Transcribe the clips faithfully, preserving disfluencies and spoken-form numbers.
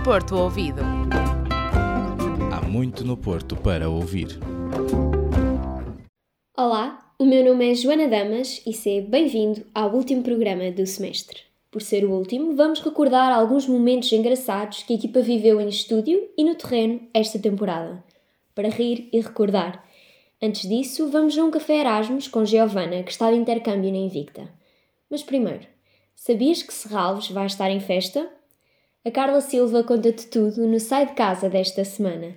Porto Ouvido. Há muito no Porto para ouvir. Olá, o meu nome é Joana Damas e seja bem-vindo ao último programa do semestre. Por ser o último, vamos recordar alguns momentos engraçados que a equipa viveu em estúdio e no terreno esta temporada, para rir e recordar. Antes disso, vamos a um café Erasmus com Giovana, que está de intercâmbio na Invicta. Mas primeiro, sabias que Serralves vai estar em festa? A Carla Silva conta-te tudo no Sai de Casa desta semana.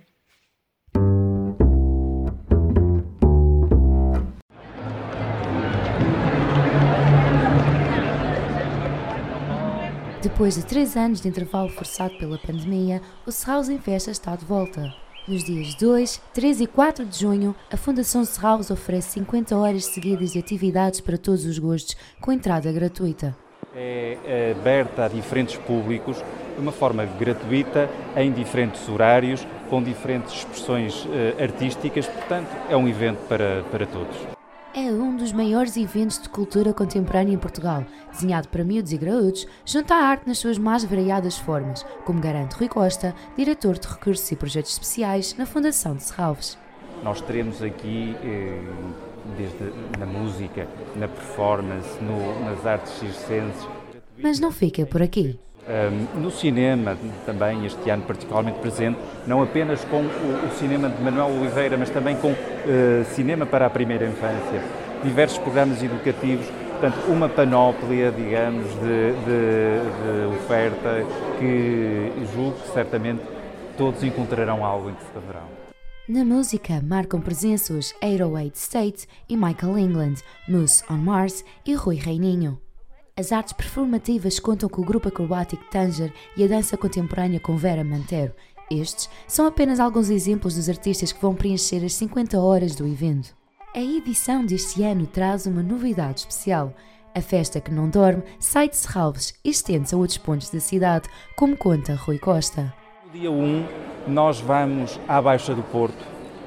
Depois de três anos de intervalo forçado pela pandemia, o Serralves em Festa está de volta. Nos dias dois, três e quatro de junho, a Fundação Serralves oferece cinquenta horas seguidas de atividades para todos os gostos, com entrada gratuita. É aberta a diferentes públicos, de uma forma gratuita, em diferentes horários, com diferentes expressões uh, artísticas, portanto é um evento para, para todos. É um dos maiores eventos de cultura contemporânea em Portugal, desenhado para miúdos e graúdos, junto à arte nas suas mais variadas formas, como garante Rui Costa, diretor de Recursos e Projetos Especiais na Fundação de Serralves. Nós teremos aqui, eh, desde na música, na performance, no, nas artes circenses. Mas não fica por aqui. Um, no cinema também, este ano particularmente presente, não apenas com o, o cinema de Manuel Oliveira, mas também com uh, cinema para a primeira infância, diversos programas educativos, portanto uma panóplia, digamos, de, de, de oferta que julgo que certamente todos encontrarão algo em que se caberão. Na música marcam presença os oito oh oito State e Michael England, Moose on Mars e Rui Reininho. As artes performativas contam com o grupo acrobático Tanger e a dança contemporânea com Vera Mantero. Estes são apenas alguns exemplos dos artistas que vão preencher as cinquenta horas do evento. A edição deste ano traz uma novidade especial. A festa que não dorme sai de Serralves e estende-se a outros pontos da cidade, como conta Rui Costa. No dia um, nós vamos à Baixa do Porto,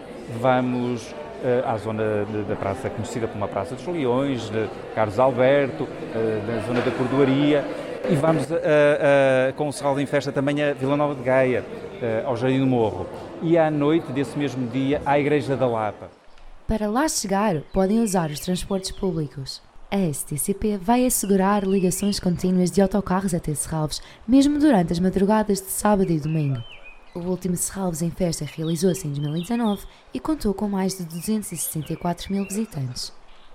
vamos à zona da praça, conhecida como a Praça dos Leões, de Carlos Alberto, da zona da Cordoaria, e vamos a, a, a, com o Serralves em Festa também a Vila Nova de Gaia, ao Jardim do Morro, e à noite desse mesmo dia à Igreja da Lapa. Para lá chegar, podem usar os transportes públicos. A S T C P vai assegurar ligações contínuas de autocarros até Serralves, mesmo durante as madrugadas de sábado e domingo. O último Serralves em Festa realizou-se em dois mil e dezanove e contou com mais de duzentos e sessenta e quatro mil visitantes.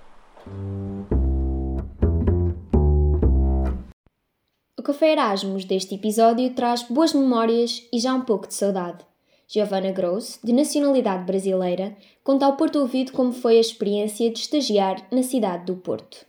O Café Erasmus deste episódio traz boas memórias e já um pouco de saudade. Giovana Gross, de nacionalidade brasileira, conta ao Porto Ouvido como foi a experiência de estagiar na cidade do Porto.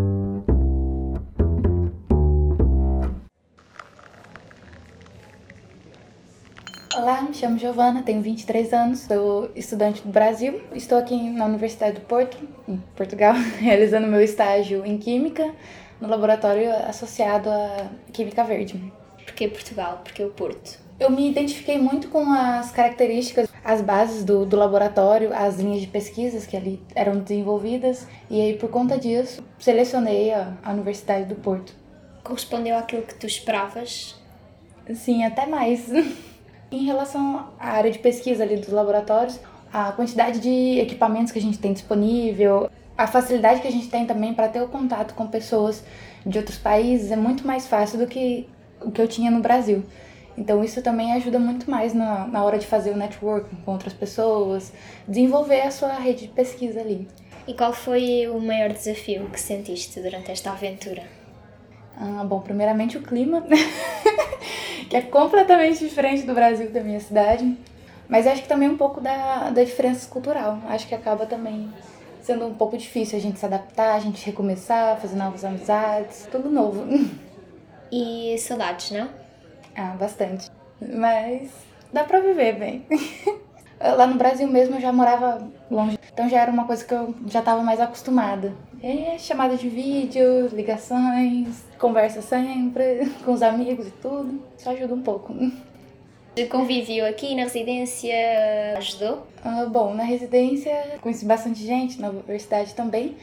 Olá, me chamo Giovana, tenho vinte e três anos, sou estudante do Brasil. Estou aqui na Universidade do Porto, em Portugal, realizando meu estágio em Química, no laboratório associado à Química Verde. Por que Portugal? Por que o Porto? Eu me identifiquei muito com as características, as bases do, do laboratório, as linhas de pesquisas que ali eram desenvolvidas, e aí por conta disso selecionei a, a Universidade do Porto. Correspondeu àquilo que tu esperavas? Sim, até mais. Em relação à área de pesquisa ali dos laboratórios, a quantidade de equipamentos que a gente tem disponível, a facilidade que a gente tem também para ter o contato com pessoas de outros países é muito mais fácil do que o que eu tinha no Brasil. Então isso também ajuda muito mais na, na hora de fazer o networking com outras pessoas, desenvolver a sua rede de pesquisa ali. E qual foi o maior desafio que sentiste durante esta aventura? Ah, bom, primeiramente o clima, que é completamente diferente do Brasil, da minha cidade. Mas acho que também um pouco da, da diferença cultural. Acho que acaba também sendo um pouco difícil a gente se adaptar, a gente recomeçar, fazer novas amizades, tudo novo. E saudades, não? Ah, bastante. Mas dá pra viver bem. Lá no Brasil mesmo eu já morava longe, então já era uma coisa que eu já estava mais acostumada. É chamada de vídeo, ligações, conversa sempre com os amigos e tudo. Isso ajuda um pouco. O convívio aqui na residência ajudou? Ah, bom, na residência conheci bastante gente, na universidade também.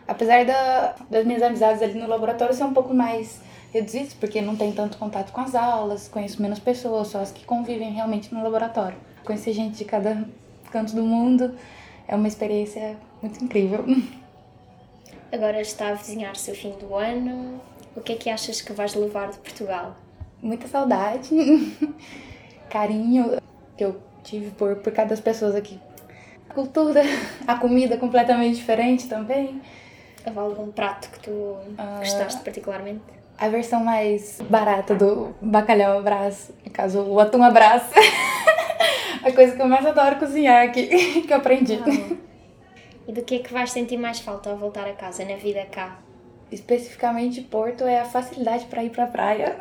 Apesar da, das minhas amizades ali no laboratório ser um pouco mais reduzidas, porque não tem tanto contato com as aulas, conheço menos pessoas, só as que convivem realmente no laboratório. Conhecer gente de cada canto do mundo é uma experiência muito incrível. Agora está a vizinhar-se o fim do ano. O que é que achas que vais levar de Portugal? Muita saudade, carinho que eu tive por, por cada das pessoas aqui. A cultura, a comida completamente diferente também. Houve algum prato que tu uh, gostaste particularmente? A versão mais barata do bacalhau à Brás, no caso o atum à Brás. A coisa que eu mais adoro cozinhar aqui, que eu aprendi. Ah, e do que é que vais sentir mais falta ao voltar a casa, na vida cá? Especificamente Porto é a facilidade para ir para a praia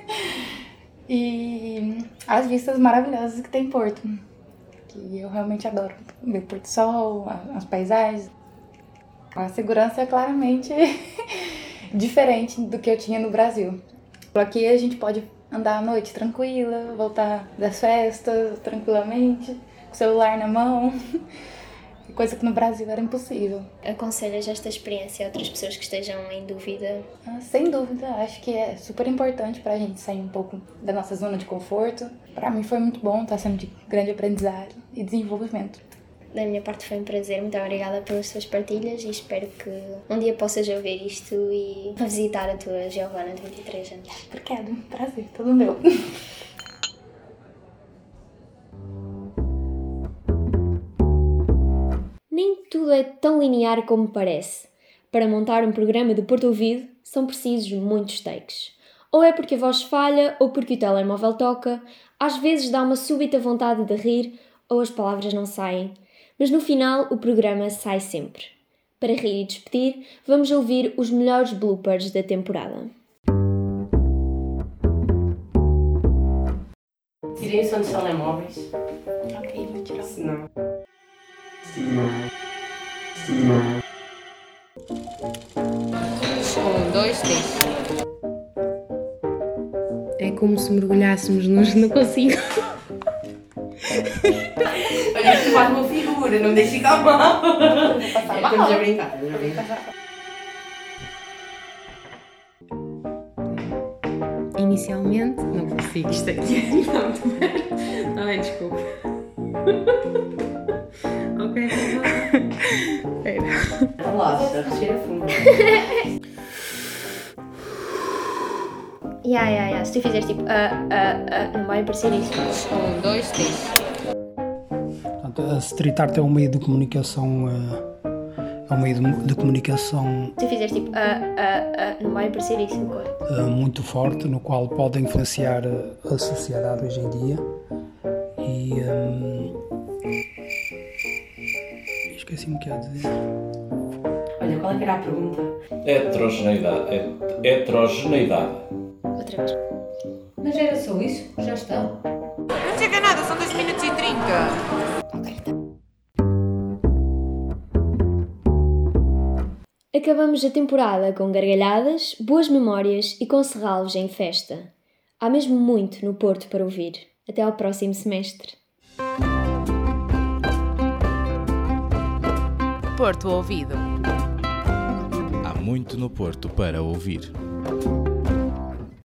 e as vistas maravilhosas que tem em Porto, que eu realmente adoro. Ver o pôr do sol, as paisagens. A segurança é claramente diferente do que eu tinha no Brasil. Aqui a gente pode andar à noite tranquila, voltar das festas tranquilamente, com o celular na mão. Coisa que no Brasil era impossível. Aconselhas esta experiência a outras pessoas que estejam em dúvida? Ah, sem dúvida, acho que é super importante pra gente sair um pouco da nossa zona de conforto. Pra mim foi muito bom, tá sendo de grande aprendizado e desenvolvimento. Da minha parte foi um prazer, muito obrigada pelas suas partilhas e espero que um dia possas ouvir isto e visitar a tua Giovana de vinte e três anos. Obrigada, prazer, todo meu. Nem tudo é tão linear como parece. Para montar um programa de Porto Ouvido são precisos muitos takes. Ou é porque a voz falha ou porque o telemóvel toca, às vezes dá uma súbita vontade de rir ou as palavras não saem. Mas no final o programa sai sempre. Para rir e despedir, vamos ouvir os melhores bloopers da temporada. Tirem o som dos telemóveis. Ok, vou tirar. Senão... Um, dois, três. É como se mergulhássemos nos... Não consigo. Olha, tu faz uma figura, não me deixes ficar mal. Estamos a brincar, estamos a brincar. Inicialmente, não consigo, isto aqui está muito bem. Está bem, desculpa. Ok, espera. Relaxa, respira fundo. Ya, ya, ya. Se tu fizeres tipo, ah, ah, ah, não vai aparecer isso. Um, dois, três. Portanto, a street art é um meio de comunicação, é um meio de, de comunicação Se tu fizeres tipo, ah, ah, ah, não vai aparecer isso. uh, muito forte, no qual pode influenciar a sociedade hoje em dia. E um, esqueci-me o que ia dizer. Olha, qual é que era a pergunta? Heterogeneidade. Het- heterogeneidade. Outra vez. Mas era só isso? Já está. Não chega nada, são dois minutos e trinta. Acabamos a temporada com gargalhadas, boas memórias e com serralvos em festa. Há mesmo muito no Porto para ouvir. Até ao próximo semestre. Porto Ouvido. Há muito no Porto para ouvir.